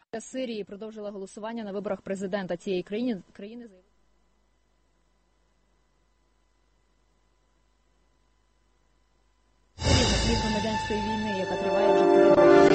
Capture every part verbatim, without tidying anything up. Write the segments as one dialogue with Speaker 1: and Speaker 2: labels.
Speaker 1: Сирії продовжила голосування на виборах президента цієї країни. країни від громадянської війни, яка триває вже три роки.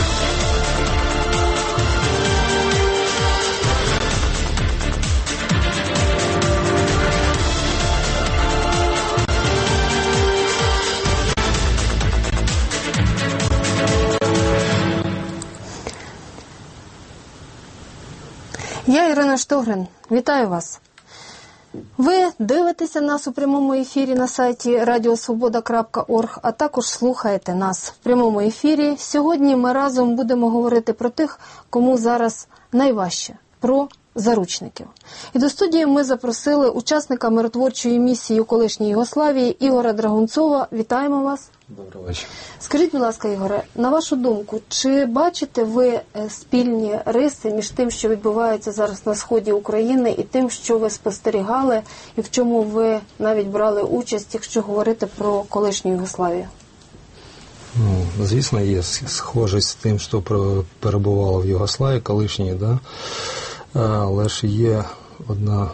Speaker 2: Я Ірина Штогрин. Вітаю вас. Ви дивитеся нас у прямому ефірі на сайті радіо свобода крапка орг, а також слухаєте нас в прямому ефірі. Сьогодні ми разом будемо говорити про тих, кому зараз найважче, про заручників. І до студії ми запросили учасника миротворчої місії у колишній Югославії Ігоря Драгунцова. Вітаємо вас.
Speaker 3: Доброго вечора.
Speaker 2: Скажіть, будь ласка, Ігоре, на вашу думку, чи бачите ви спільні риси між тим, що відбувається зараз на сході України, і тим, що ви спостерігали, і в чому ви навіть брали участь, якщо говорити про колишню Югославію?
Speaker 3: Ну, звісно, є схожість з тим, що перебувало в Югославії колишній, да? Але ж є одна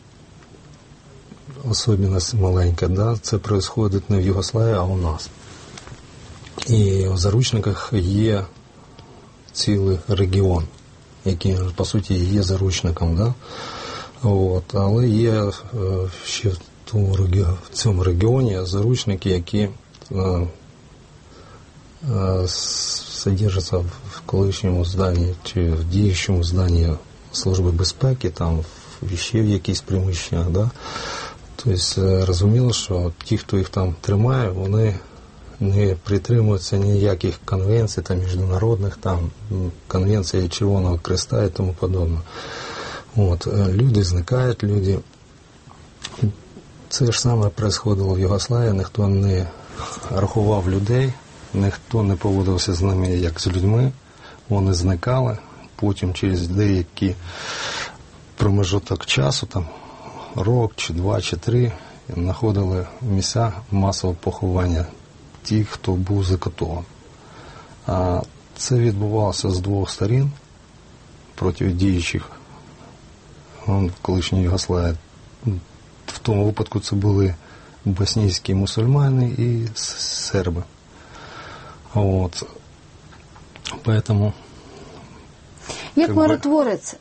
Speaker 3: особливість маленька, да? Це відбувається не в Югославії, а у нас. І в заручниках є цілий регіон, який, по суті, є заручником. Да? От. Але є ще в, тому, в цьому регіоні заручники, які е, е, содержаться в колишньому зданні чи в діючому зданні Служби безпеки, там ще в якісь приміщеннях. Да? Тобто, розуміло, що ті, хто їх там тримає, вони не притримуються ніяких конвенцій, там, міжнародних, там, конвенцій Червоного Хреста і тому подобне. От, люди зникають, люди... Це ж саме відбувалося в Югославії, ніхто не рахував людей, ніхто не поводився з ними як з людьми, вони зникали, потім через деякий промежуток часу, там, рок, чи два, чи три, знаходили місця масового поховання ті, хто був закатований. Це відбувалося з двох сторін проти діючих колишньої Югославії. В тому випадку це були боснійські мусульмани і серби. От. Поэтому...
Speaker 2: Як миротворець,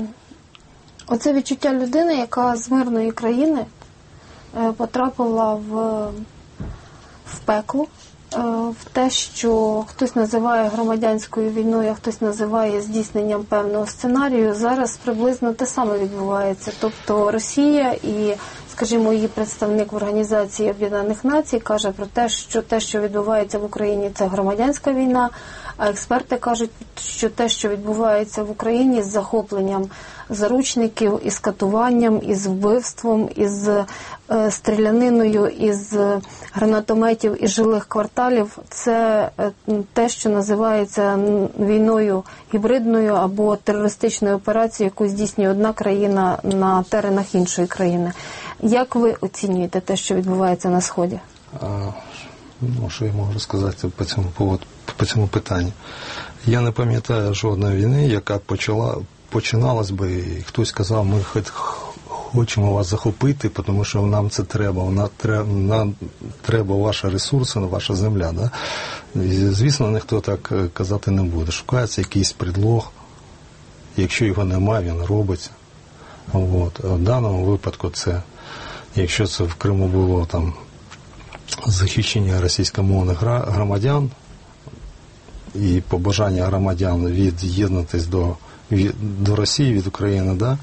Speaker 2: оце відчуття людини, яка з мирної країни потрапила в в пекло, в те, що хтось називає громадянською війною, а хтось називає здійсненням певного сценарію, зараз приблизно те саме відбувається. Тобто Росія і, скажімо, її представник в Організації Об'єднаних Націй каже про те, що те, що відбувається в Україні, це громадянська війна, а експерти кажуть, що те, що відбувається в Україні з захопленням заручників, із катуванням, із вбивством, із е, стріляниною, із гранатометів, із жилих кварталів, це е, те, що називається війною гібридною або терористичною операцією, яку здійснює одна країна на теренах іншої країни. Як ви оцінюєте те, що відбувається на Сході?
Speaker 3: А, ну, що я можу сказати по цьому поводу, по цьому питанню? Я не пам'ятаю жодної війни, яка почала починалось би, і хтось сказав, ми хочемо вас захопити, тому що нам це треба, нам треба, нам треба ваші ресурси, ваша земля. Да? І, звісно, ніхто так казати не буде. Шукається якийсь предлог, якщо його немає, він робиться. От. В даному випадку це, якщо це в Криму було там захищення російськомовних громадян і побажання громадян від'єднатись до до Росії від України, да?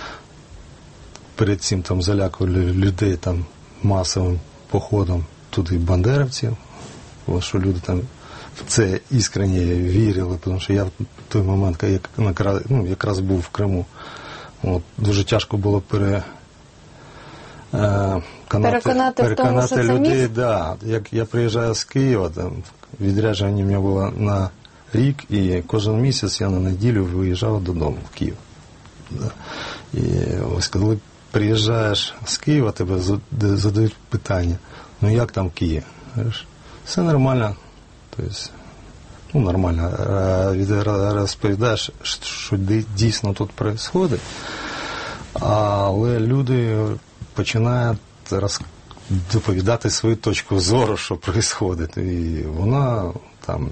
Speaker 3: Перед цим там залякували людей там масовим походом туди бандерівців, що люди там в це іскренні вірили, тому що я в той момент як, ну, якраз був в Криму. От, дуже тяжко було пере, е, канати,
Speaker 2: переконати,
Speaker 3: переконати
Speaker 2: в тому, що
Speaker 3: людей.
Speaker 2: це
Speaker 3: Да. Як я приїжджаю з Києва, там, відрядження в мене було на рік, і кожен місяць я на неділю виїжджав додому в Київ. Да. І ось коли приїжджаєш з Києва, тебе задають питання, ну як там Київ? Все нормально, тобто ну, нормально розповідаєш, що дійсно тут відбувається, але люди починають роз... доповідати свою точку зору, що відбувається, і вона там...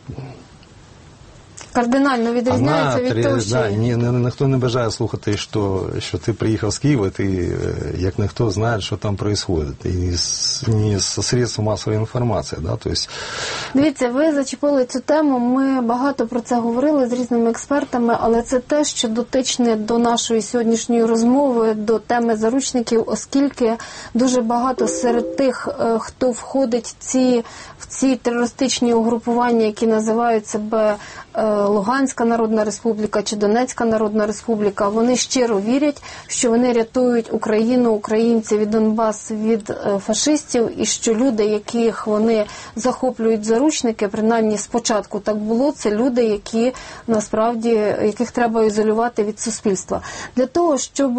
Speaker 2: Кардинально відрізняється
Speaker 3: Вона,
Speaker 2: від того, що...
Speaker 3: Да, ні, ні, ніхто не бажає слухати, що, що ти приїхав з Києва, ти, як ніхто знає, що там відбувається. І не з, не з средств масової інформації. Да? Тобто...
Speaker 2: Дивіться, ви зачепили цю тему, ми багато про це говорили з різними експертами, але це те, що дотичне до нашої сьогоднішньої розмови, до теми заручників, оскільки дуже багато серед тих, хто входить в ці, в ці терористичні угрупування, які називають себе Луганська Народна Республіка чи Донецька Народна Республіка, вони щиро вірять, що вони рятують Україну, українців і Донбас від фашистів, і що люди, яких вони захоплюють заручники, принаймні спочатку так було, це люди, які насправді, яких треба ізолювати від суспільства. Для того, щоб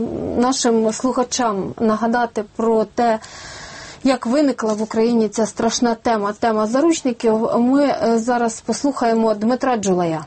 Speaker 2: нашим слухачам нагадати про те, як виникла в Україні ця страшна тема, тема заручників, ми зараз послухаємо Дмитра Джулая.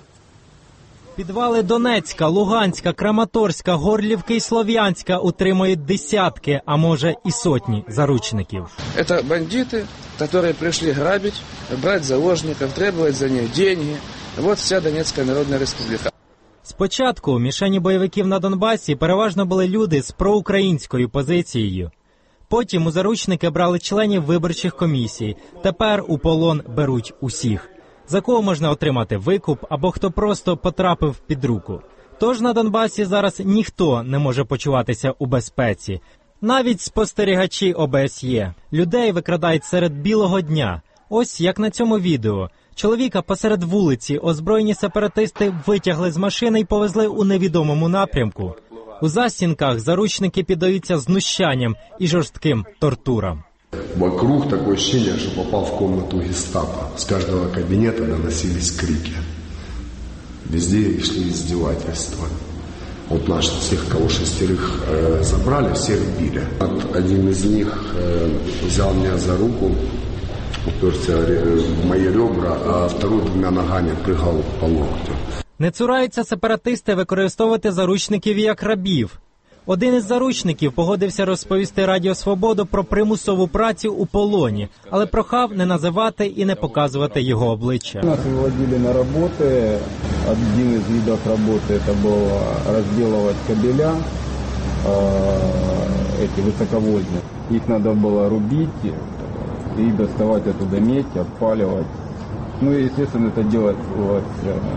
Speaker 4: Підвали Донецька, Луганська, Краматорська, Горлівки і Слов'янська утримують десятки, а може і сотні заручників.
Speaker 5: Це бандити, які прийшли грабити, брати заложників, требувати за них деньги. Ось вся Донецька Народна Республіка.
Speaker 4: Спочатку мішені бойовиків на Донбасі переважно були люди з проукраїнською позицією. Потім у заручники брали членів виборчих комісій. Тепер у полон беруть усіх. За кого можна отримати викуп або хто просто потрапив під руку. Тож на Донбасі зараз ніхто не може почуватися у безпеці. Навіть спостерігачі О Б С Є. Людей викрадають серед білого дня. Ось як на цьому відео. Чоловіка посеред вулиці озброєні сепаратисти витягли з машини і повезли у невідомому напрямку. У застінках заручники піддаються знущанням і жорстким тортурам.
Speaker 6: Вокруг такое ощущение, что попал в комнату гестапо. С каждого кабинета доносились крики. Везде шли издевательства. Вот наш, всех, кого шестерых э, забрали, всех били. Один из них э, взял меня за руку, уперся в мои ребра, а второй двумя ногами прыгал по локтю.
Speaker 4: Не цураються сепаратисти використовувати заручників як рабів. Один із заручників погодився розповісти Радіо Свободу про примусову працю у полоні, але прохав не називати і не показувати його обличчя.
Speaker 7: Нас виводили на роботи. Один із видів роботи це було розділувати кабеля, ці високовольтні. Їх треба було робити і доставати оттуда медь, обпалювати. Ну і, звісно, це робити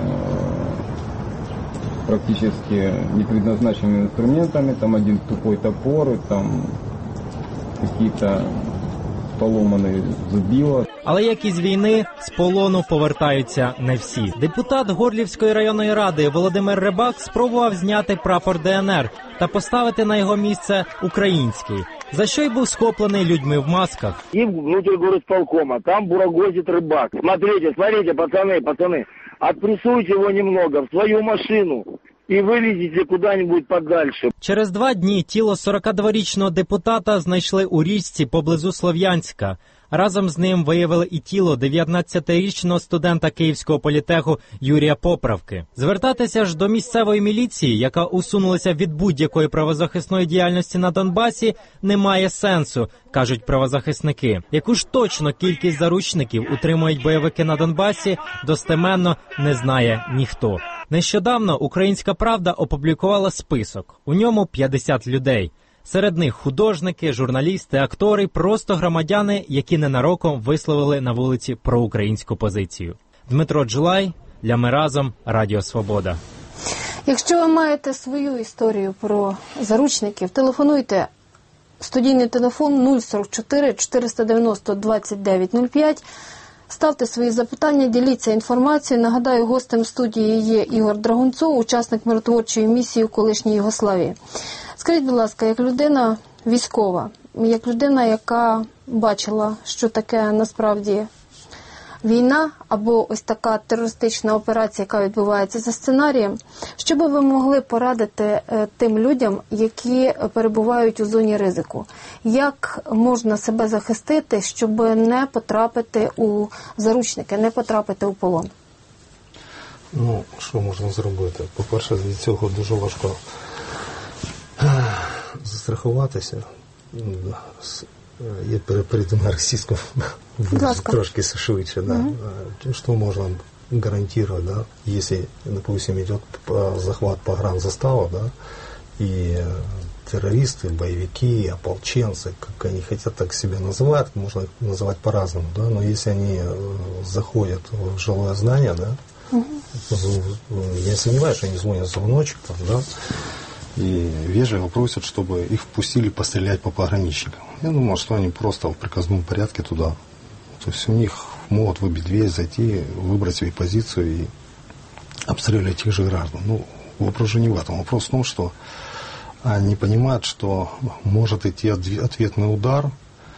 Speaker 7: практически непредназначенными инструментами, там один тупой топор, там какие-то поломані зубила.
Speaker 4: Але як із війни, з полону повертаються не всі. Депутат Горлівської районної ради Володимир Рибак спробував зняти прапор Де Ен Ер та поставити на його місце український, за що й був схоплений людьми в масках.
Speaker 8: І внутрі горосполкома, там бурагозить Рибак. Смотрите, смотрите, пацаны, пацаны, отпрессуйте его немного в свою машину і вивезіть куди-небудь подальше.
Speaker 4: Через два дні тіло сорокадворічного депутата знайшли у річці поблизу Слов'янська. Разом з ним виявили і тіло дев'ятнадцятирічного студента Київського політеху Юрія Поправки. Звертатися ж до місцевої міліції, яка усунулася від будь-якої правозахисної діяльності на Донбасі, немає сенсу, кажуть правозахисники. Яку ж точно кількість заручників утримують бойовики на Донбасі, достеменно не знає ніхто. Нещодавно «Українська правда» опублікувала список. У ньому п'ятдесят людей. Серед них художники, журналісти, актори, просто громадяни, які ненароком висловили на вулиці проукраїнську позицію. Дмитро Джулай, для Ми разом, Радіо Свобода.
Speaker 2: Якщо ви маєте свою історію про заручників, телефонуйте. Студійний телефон нуль сорок чотири чотириста дев'яносто двадцять дев'ять нуль п'ять. Ставте свої запитання, діліться інформацією. Нагадаю, гостем студії є Ігор Драгунцов, учасник миротворчої місії у колишній Югославії. Скажіть, будь ласка, як людина військова, як людина, яка бачила, що таке насправді війна або ось така терористична операція, яка відбувається за сценарієм, що би ви могли порадити тим людям, які перебувають у зоні ризику? Як можна себе захистити, щоб не потрапити у заручники, не потрапити у полон?
Speaker 3: Ну, що можна зробити? По-перше, від цього дуже важко застрахуватися. Я перейду на російську, трошки швидше. Да. Угу. Что можно гарантировать, да, если, допустим, идет захват погранзастава, да, и террористы, боевики, ополченцы, как они хотят так себя называть, можно их называть по-разному, да, но если они заходят в жилое здание, да, угу. я сомневаюсь, что они звонят в звоночек, там, да, и вежливо просят, чтобы их впустили пострелять по пограничникам. Я думал, что они просто в приказном порядке туда. То есть у них могут выбить дверь, зайти, выбрать свою позицию и обстреливать тех же граждан. Ну, вопрос же не в этом. Вопрос в том, что они понимают, что может идти ответный удар,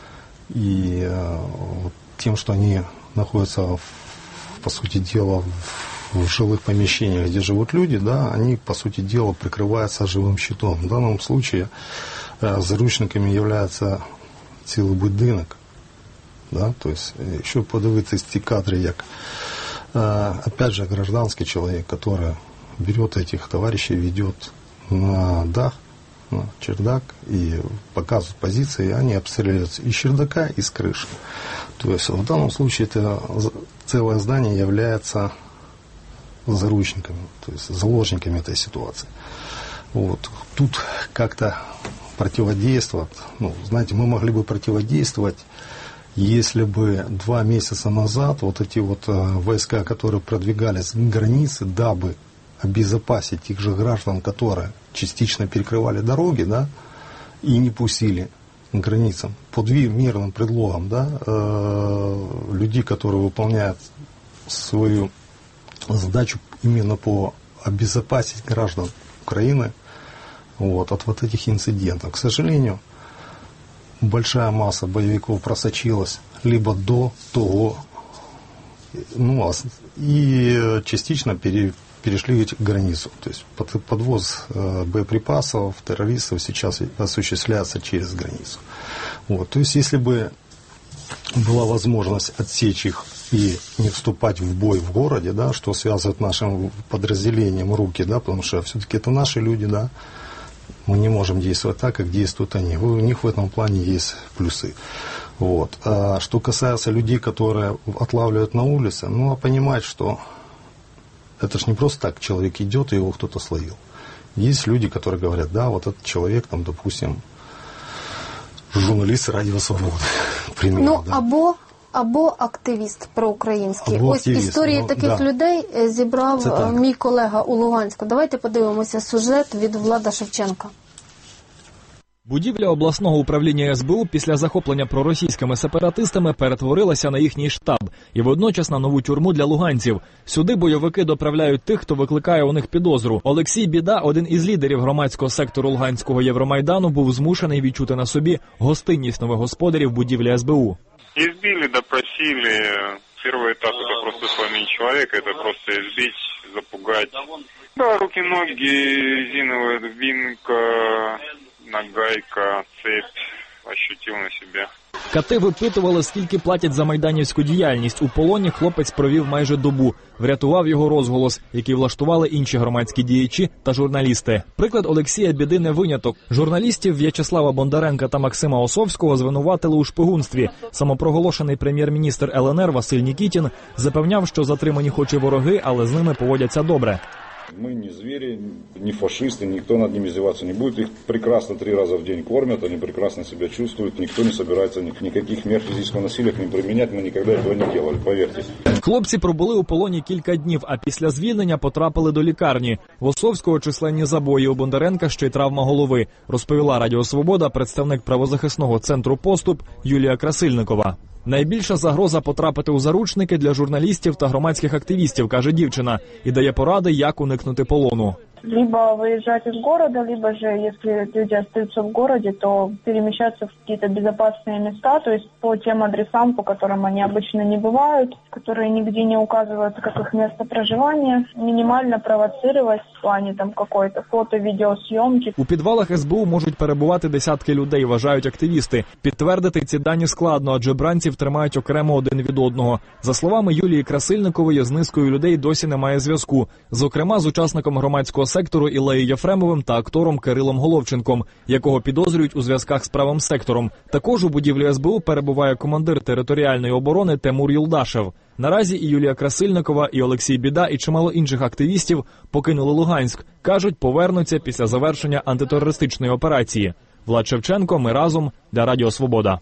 Speaker 3: и э, вот тем, что они находятся, в, по сути дела, в, в жилых помещениях, где живут люди, да, они, по сути дела, прикрываются живым щитом. В данном случае э, заручниками является цілий будинок. Да? То есть еще подивитися ті кадри, як, э, опять же, гражданский человек, который берет этих товарищей, ведет на дах, на чердак и показывает позиции, и они обстреливаются из чердака, и с крыши. То есть в данном случае это целое здание является заручниками, то есть заложниками этой ситуации. Вот. Тут как-то противодействовать, ну, знаете, мы могли бы противодействовать, если бы два месяца назад вот эти вот э, войска, которые продвигались к границе, дабы обезопасить тех же граждан, которые частично перекрывали дороги, да, и не пустили к границам под мирным предлогом, да, э, людей, которые выполняют свою задачу именно по обезопасить граждан Украины вот, от вот этих инцидентов. К сожалению, большая масса боевиков просочилась либо до того, ну, и частично пере, перешли границу. То есть под, подвоз э, боеприпасов, террористов сейчас осуществляется через границу. Вот. То есть если бы была возможность отсечь их и не вступать в бой в городе, да, что связывает нашим подразделением руки, да, потому что все-таки это наши люди, да, мы не можем действовать так, как действуют они. У них в этом плане есть плюсы. Вот. А что касается людей, которые отлавливают на улице, ну, а понимать, что это ж не просто так человек идет, и его кто-то словил. Есть люди, которые говорят, да, вот этот человек, там, допустим, журналіст Радіо Свобода. Примерно,
Speaker 2: ну,
Speaker 3: да.
Speaker 2: або, або активіст проукраїнський.
Speaker 3: Або
Speaker 2: Ось
Speaker 3: активіст,
Speaker 2: історії
Speaker 3: ну,
Speaker 2: таких
Speaker 3: да.
Speaker 2: людей зібрав
Speaker 3: Це так.
Speaker 2: мій колега у Луганську. Давайте подивимося сюжет від Влада Шевченка.
Speaker 9: Будівля обласного управління ес бе у після захоплення проросійськими сепаратистами перетворилася на їхній штаб і водночас на нову тюрму для луганців. Сюди бойовики доправляють тих, хто викликає у них підозру. Олексій Біда, один із лідерів громадського сектору Луганського Євромайдану, був змушений відчути на собі гостинність нових господарів будівлі ес бе у.
Speaker 10: Избили, допросили. Первый этап – это просто сломить человека, это просто избить, запугать. Да, руки, ноги, резиновая дубинка, нагайка, цепь, ощутил на себе.
Speaker 9: Кати випитували, скільки платять за майданівську діяльність. У полоні хлопець провів майже добу. Врятував його розголос, який влаштували інші громадські діячі та журналісти. Приклад Олексія Біди не виняток. Журналістів В'ячеслава Бондаренка та Максима Осовського звинуватили у шпигунстві. Самопроголошений прем'єр-міністр ел ен ер Василь Нікітін запевняв, що затримані хоч і вороги, але з ними поводяться добре.
Speaker 11: Мы не звери, не фашисты, никто над ними издеваться не будет. Их прекрасно три раза в день кормят, они прекрасно себя чувствуют. Никто не собирается никаких мер физического насилия к ним применять. Мы никогда этого не делали, поверьте.
Speaker 9: Хлопці пробули у полоні кілька днів, а після звільнення потрапили до лікарні. В Осовського численні забої, у Бондаренка ще й травма голови, розповіла Радіо Свобода представник правозахисного центру «Поступ» Юлія Красильникова. Найбільша загроза потрапити у заручники для журналістів та громадських активістів, каже дівчина, і дає поради, як уникнути полону.
Speaker 12: Либо выезжать из города, либо же, если люди остаются в городе, то перемещаться в какие-то безопасные места, то есть по тем адресам, по которым они обычно не бывают, которые нигде не указываются как их место проживания, минимально провоцировать в плане там какой-то фото-відеосйомки.
Speaker 9: У підвалах ес бе у можуть перебувати десятки людей, вважають активісти. Підтвердити ці дані складно, адже бранців тримають окремо один від одного. За словами Юлії Красильникової, з низкою людей досі немає зв'язку. Зокрема, з учасником громадського сектору Ілею Єфремовим та актором Кирилом Головченком, якого підозрюють у зв'язках з правим сектором. Також у будівлі ес бе у перебуває командир територіальної оборони Тимур Юлдашев. Наразі і Юлія Красильникова, і Олексій Біда, і чимало інших активістів покинули Луганськ. Кажуть, повернуться після завершення антитерористичної операції. Влад Шевченко, ми разом, для Радіо Свобода.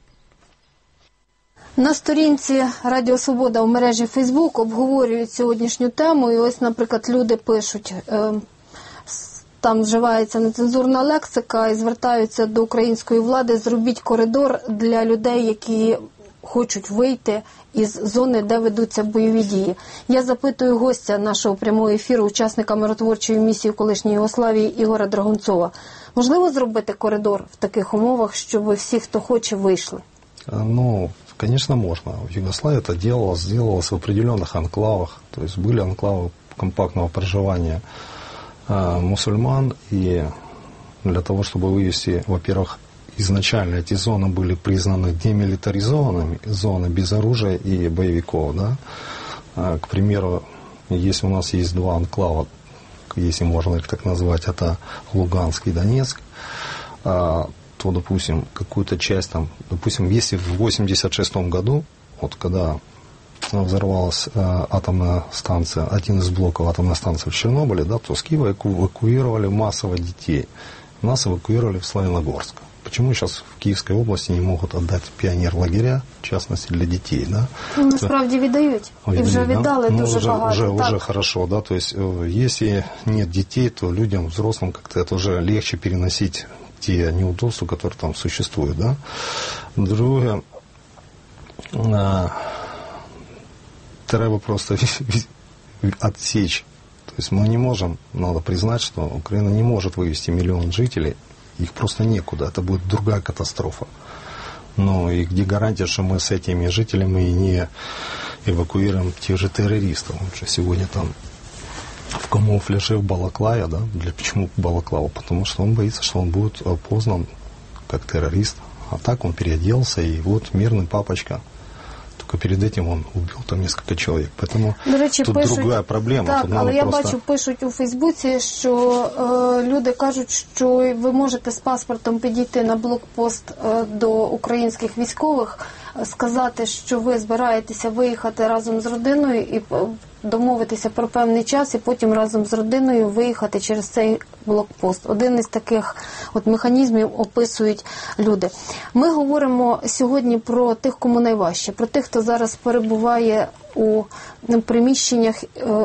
Speaker 2: На сторінці Радіо Свобода у мережі Фейсбук обговорюють сьогоднішню тему. І ось, наприклад, люди пишуть, е, там вживається нецензурна лексика і звертаються до української влади: зробіть коридор для людей, які хочуть вийти із зони, де ведуться бойові дії. Я запитую гостя нашого прямого ефіру, учасника миротворчої місії в колишній Югославії Ігоря Драгунцова. Можливо зробити коридор в таких умовах, щоб всі, хто хоче, вийшли?
Speaker 3: Ну, конечно, можно. В Югославии это делалось, делалось в определенных анклавах. То есть были анклавы компактного проживания э, мусульман. И для того, чтобы вывести, во-первых, изначально эти зоны были признаны демилитаризованными, зоны без оружия и боевиков. Да? А, к примеру, если у нас есть два анклава, если можно их так назвать, это Луганск и Донецк, а, то, допустим, какую-то часть там, допустим, если в восемьдесят шестом году, вот когда взорвалась э, атомная станция, один из блоков атомной станции в Чернобыле, да, то с Киева эвакуировали массово детей. Нас эвакуировали в Славяногорск. Почему сейчас в Киевской области не могут отдать пионер-лагеря, в частности для детей, да?
Speaker 2: Ну, насправді віддають. І вже віддали
Speaker 3: ну,
Speaker 2: дуже
Speaker 3: уже,
Speaker 2: багато.
Speaker 3: Уже,
Speaker 2: так.
Speaker 3: уже хорошо, да, то есть если нет детей, то людям, взрослым, как-то это уже легче переносить те неудобства, которые там существуют, да. Друге, а, треба просто отсечь. То есть мы не можем, надо признать, что Украина не может вывести миллион жителей, их просто некуда, это будет другая катастрофа. Ну и где гарантия, что мы с этими жителями не эвакуируем тех же террористов? Он же сегодня там в камуфляже в Балаклаве, да? Для, почему Балаклава? Потому что он боится, что он будет опознан как террорист. А так он переоделся, и вот мирный папочка. Только перед этим он убил там несколько человек. Поэтому
Speaker 2: До речі,
Speaker 3: тут
Speaker 2: пишуть,
Speaker 3: другая проблема.
Speaker 2: Так,
Speaker 3: тут
Speaker 2: але я
Speaker 3: просто...
Speaker 2: бачу, пишуть у Фейсбуці, що е, люди кажуть, що ви можете з паспортом підійти на блокпост е, до українських військових, сказати, що ви збираєтеся виїхати разом з родиною і домовитися про певний час, і потім разом з родиною виїхати через цей блокпост. Один із таких от механізмів описують люди. Ми говоримо сьогодні про тих, кому найважче, про тих, хто зараз перебуває у приміщеннях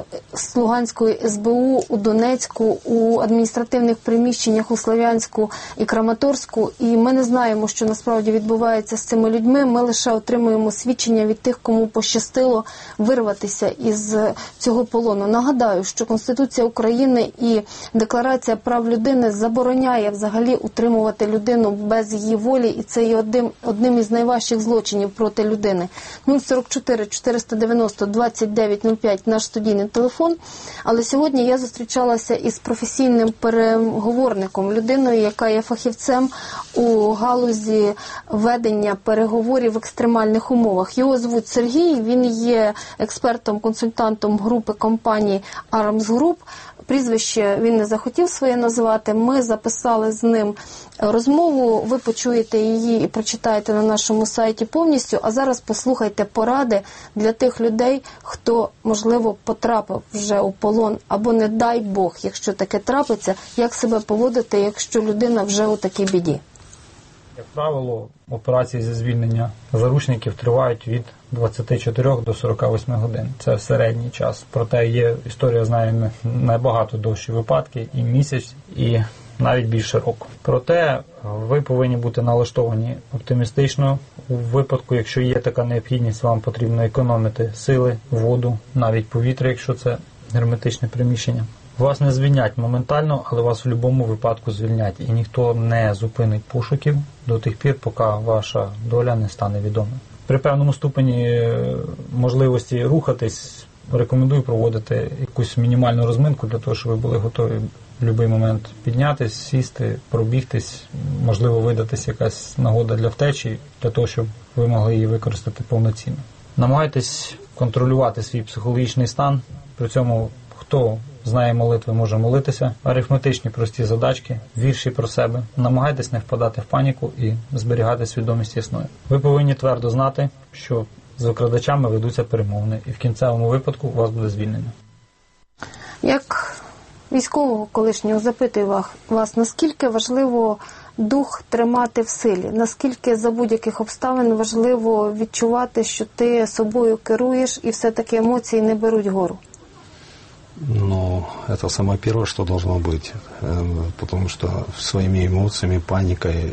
Speaker 2: з Луганської ес бе у, у Донецьку, у адміністративних приміщеннях у Слов'янську і Краматорську. І ми не знаємо, що насправді відбувається з цими людьми. Ми лише отримуємо свідчення від тих, кому пощастило вирватися із цього полону. Нагадаю, що Конституція України і Декларація прав людини забороняє взагалі утримувати людину без її волі, і це є одним, одним із найважчих злочинів проти людини. нуль сорок чотири чотириста дев'яносто двадцять дев'ять нуль п'ять наш студійний телефон. Але сьогодні я зустрічалася із професійним переговорником, людиною, яка є фахівцем у галузі ведення переговорів в екстремальних умовах. Його звуть Сергій, він є експертом-консультантом групи компаній Arms Group. Прізвище він не захотів своє назвати. Ми записали з ним розмову. Ви почуєте її і прочитаєте на нашому сайті повністю. А зараз послухайте поради для тих людей, хто, можливо, потрапив вже у полон. Або, не дай Бог, якщо таке трапиться, як себе поводити, якщо людина вже у такій біді.
Speaker 13: Як правило, операції зі звільнення заручників тривають від двадцяти чотирьох до сорока восьми годин. Це середній час. Проте є, історія знає набагато довші випадки, і місяць, і навіть більше року. Проте ви повинні бути налаштовані оптимістично. У випадку, якщо є така необхідність, вам потрібно економити сили, воду, навіть повітря, якщо це герметичне приміщення. Вас не звільнять моментально, але вас в будь-якому випадку звільнять. І ніхто не зупинить пошуків до тих пір, поки ваша доля не стане відомою. При певному ступені можливості рухатись, рекомендую проводити якусь мінімальну розминку для того, щоб ви були готові в будь-який момент піднятись, сісти, пробігтись, можливо, видатись якась нагода для втечі, для того, щоб ви могли її використати повноцінно. Намагайтесь контролювати свій психологічний стан, при цьому хто знає молитви, може молитися, арифметичні прості задачки, вірші про себе. Намагайтесь не впадати в паніку і зберігати свідомість ясною. Ви повинні твердо знати, що з викрадачами ведуться перемовини, і в кінцевому випадку вас буде звільнено.
Speaker 2: Як військового колишнього запитую вас, наскільки важливо дух тримати в силі? Наскільки за будь-яких обставин важливо відчувати, що ти собою керуєш і все-таки емоції не беруть гору?
Speaker 3: Ну, это самое первое, что должно быть, потому что своими эмоциями, паникой,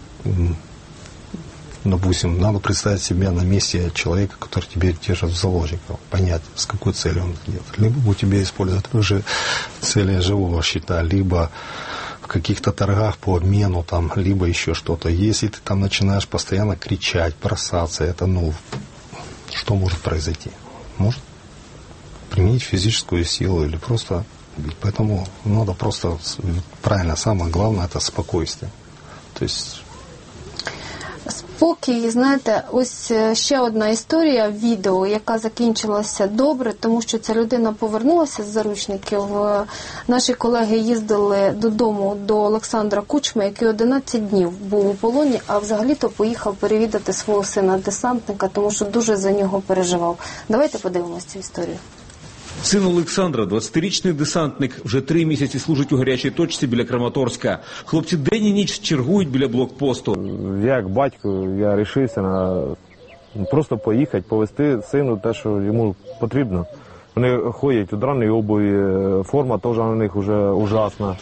Speaker 3: допустим, надо представить себя на месте человека, который тебе держит в заложниках, понять, с какой целью он это делает. Либо у тебя используют уже цели живого щита, либо в каких-то торгах по обмену, там, либо еще что-то. Если ты там начинаешь постоянно кричать, бросаться, это, ну, что может произойти? Может применить физическую силу или просто бить. Поэтому надо просто, правильно, самое главное, это спокойствие. То есть...
Speaker 2: Спокій, знаєте, ось ще одна історія в відео, яка закінчилася добре, тому що ця людина повернулася з заручників. Наші колеги їздили додому до Олександра Кучми, який одинадцять днів був у полоні, а взагалі-то поїхав перевідати свого сина-десантника, тому що дуже за нього переживав. Давайте подивимося цю історію.
Speaker 14: Син Олександра, двадцятирічний десантник, вже три місяці служить у гарячій точці біля Краматорська. Хлопці день і ніч чергують біля блокпосту.
Speaker 15: Я як батько, я рішився на просто поїхати, повезти сину те, що йому потрібно. Вони ходять у драній обуві, форма теж на них вже ужасна.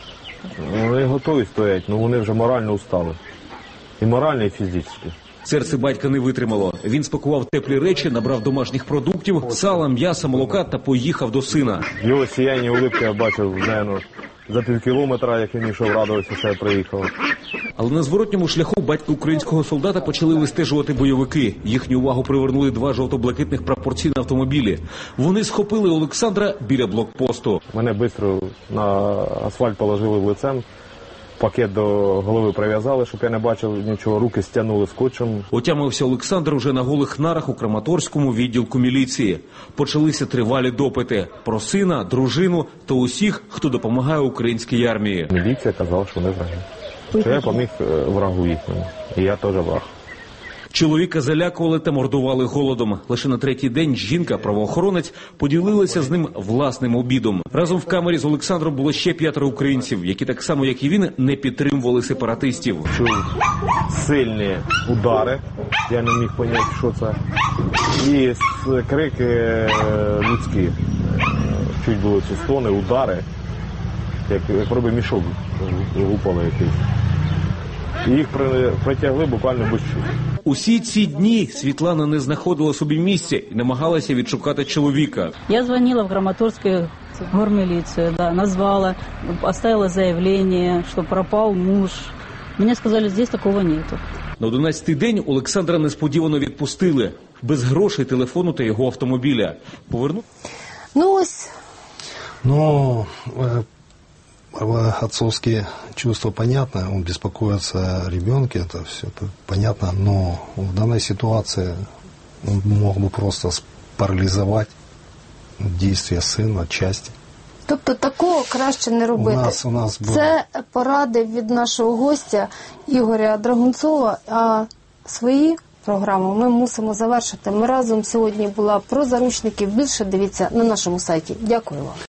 Speaker 15: Вони готові стоять, але вони вже морально устали. І морально, і фізично.
Speaker 14: Серце батька не витримало. Він спакував теплі речі, набрав домашніх продуктів, сала, м'яса, молока та поїхав до сина.
Speaker 15: Його сіяння улипки я бачив, наверное, за пів кілометра, як він йшов, радувався, що я приїхав.
Speaker 14: Але на зворотньому шляху батька українського солдата почали вистежувати бойовики. Їхню увагу привернули два жовто-блакитних прапорці на автомобілі. Вони схопили Олександра біля блокпосту.
Speaker 15: Мене швидко на асфальт положили лицем. Пакет до голови прив'язали, щоб я не бачив нічого, руки стягнули скотчем.
Speaker 14: Отямився Олександр уже на голих нарах у Краматорському відділку міліції. Почалися тривалі допити про сина, дружину та усіх, хто допомагає українській армії.
Speaker 15: Міліція казала, що вони враги. Що я поміг врагу їхньому. І я теж враг.
Speaker 14: Чоловіка залякували та мордували голодом. Лише на третій день жінка-правоохоронець поділилася з ним власним обідом. Разом в камері з Олександром було ще п'ятеро українців, які так само, як і він, не підтримували сепаратистів.
Speaker 15: Чув сильні удари, я не міг зрозуміти, що це. І крики людські. Чуть були ці стони, удари, як, як робить мішок, гупали якийсь. І їх притягли буквально будь-що.
Speaker 14: Усі ці дні Світлана не знаходила собі місця і намагалася відшукати чоловіка.
Speaker 16: Я дзвонила в Краматорську гормилицию, да, назвала, оставила заявление, что пропал муж. Мне сказали, здесь такого нету.
Speaker 14: На одинадцятий день Олександра несподівано відпустили. Без грошей, телефону та його автомобіля. Повернув?
Speaker 2: Ну ось.
Speaker 3: Ну, отцовские чувства понятны, он беспокоится о ребенке, это все понятно, но в данной ситуации он мог бы просто парализовать действия сына, части.
Speaker 2: Тобто такого краще не робити.
Speaker 3: У нас, у нас було...
Speaker 2: Це поради від нашого гостя Ігоря Драгунцова, а свої програми ми мусимо завершити. Ми разом сьогодні була про заручників. Більше дивіться на нашому сайті. Дякую вам.